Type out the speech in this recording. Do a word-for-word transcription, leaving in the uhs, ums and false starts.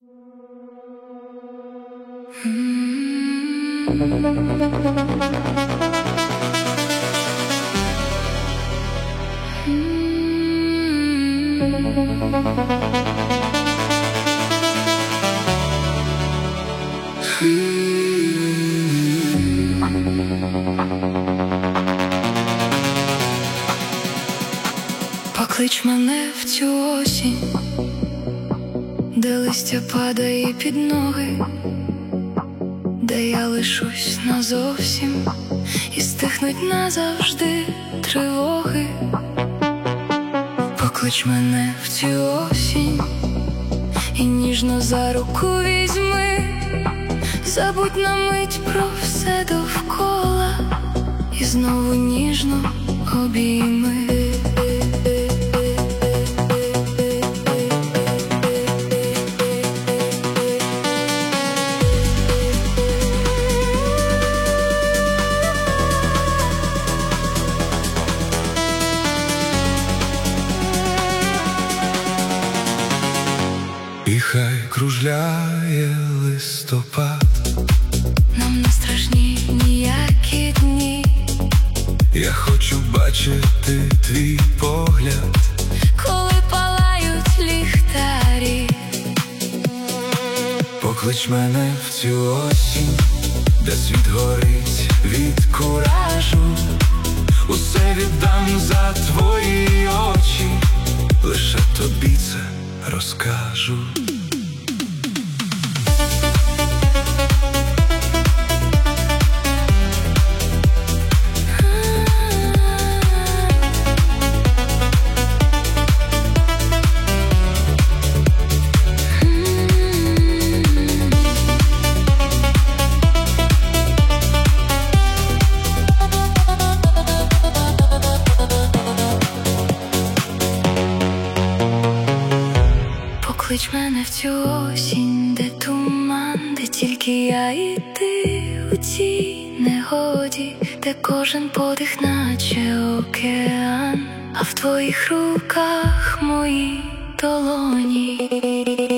Поклич мене в цю осінь, де листя падає під ноги, де я лишусь назовсім і стихнуть назавжди тривоги. Поклич мене в цю осінь і ніжно за руку візьми, забудь на мить про все довкола і знову ніжно обійми. І хай кружляє листопад, нам не страшні ніякі дні. Я хочу бачити твій погляд, коли палають ліхтарі. Поклич мене в цю осінь, де світ горить від куражу. Усе віддам за твої очі, лише тобі це розкажу. Поклич мене в цю осінь, де туман, де тільки я і ти у цій негоді, де кожен подих наче океан, а в твоїх руках мої долоні.